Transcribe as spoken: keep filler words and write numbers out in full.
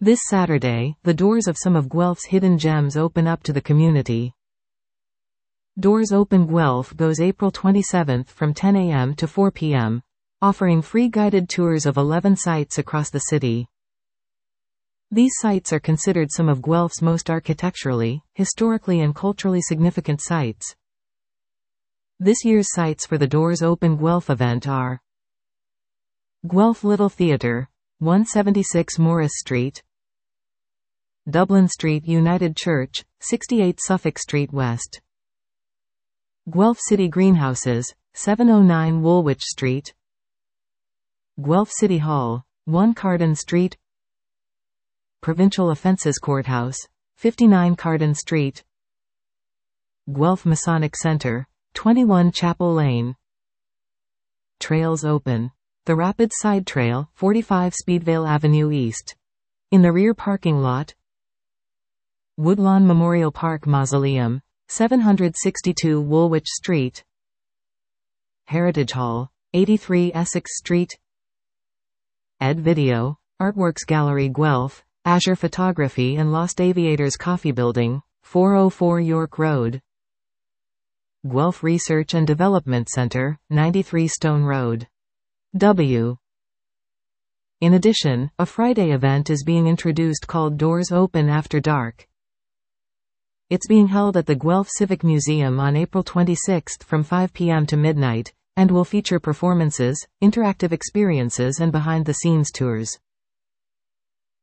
This Saturday, the doors of some of Guelph's hidden gems open up to the community. Doors Open Guelph goes April twenty-seventh from ten a m to four p m, offering free guided tours of eleven sites across the city. These sites are considered some of Guelph's most architecturally, historically and culturally significant sites. This year's sites for the Doors Open Guelph event are Guelph Little Theatre, one seventy-six Morris Street, Dublin Street United Church, sixty-eight Suffolk Street West, Guelph City Greenhouses, seven oh nine Woolwich Street, Guelph City Hall, one Carden Street, Provincial Offences Courthouse, fifty-nine Carden Street, Guelph Masonic Center, twenty-one Chapel Lane. Trails open. The Rapid Side Trail, forty-five Speedvale Avenue East. In the rear parking lot, Woodlawn Memorial Park Mausoleum, seven sixty-two Woolwich Street, Heritage Hall, eighty-three Essex Street, Ed Video, Artworks Gallery Guelph, Azure Photography and Lost Aviators Coffee Building, four oh four York Road, Guelph Research and Development Center, ninety-three Stone Road. W. In addition, a Friday event is being introduced called Doors Open After Dark. It's being held at the Guelph Civic Museum on April twenty-sixth from five p m to midnight, and will feature performances, interactive experiences and behind-the-scenes tours.